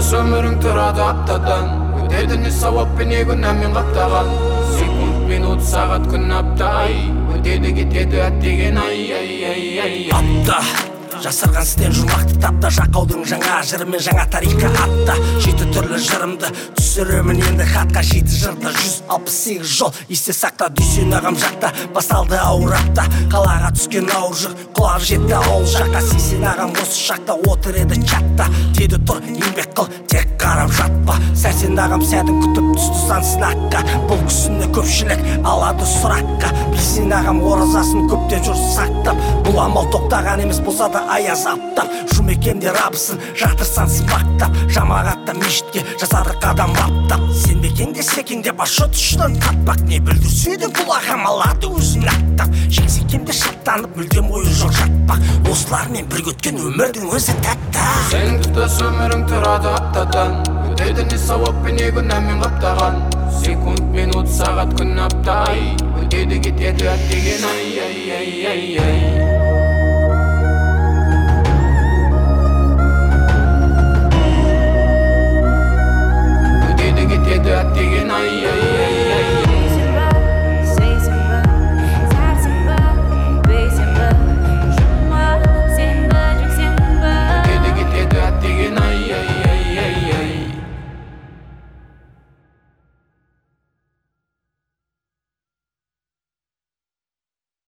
тұтас өмірің тұрады аптадан, өтеді не сауап пен не күнәмен қаптаған. Секунд, минут, сағат, күн, апта, ай, өтеді кетеді әттеген ай. Апта жасырған істен жұмақты тапта, жақаудың жаңа жырымен жаңа тарихқа атта. 7 түрлі жырымды түсіремін енді хатқа, 7 жырда 168 жол есте сақта. Дүйсен ағам жақта басталды ауыр апта, қалаға түскен ауыр жүк құлағы жетті ауыл жаққа. Сейсен ағам осы шақта отыр еді чатта, деді тұр еңбек қыл тек қарап жатпа. Сәрсен ағам сәтін күтіп түсті сан сынаққа, бұл кісіні көпшілік алады сұраққа. Бейсен ағам оразасын көптен жүр сақтап, бұл амал тоқтаған емес болса да аяз аптап. Жұмекемде рабысын жатырсан сыбақтап, жамағатта мешітке жасады қадам баптап. Сенбекеңде секеңде башот ұшынан қатпақ, не бүлдірсе де бұл ағам алады өзін аттап. Жеңсекемде шаттанып мүлдем ойы жоқ жатпақ, осылармен бірге өткен өмірдің өзі тәтті. Сенің тұтас өмірің тұрады аптадан, өтеді не сауап пен не күнәмен қаптаған. Секунд, минут, сағат, күн, апта, ай, өтеді кетеді әттеген ай.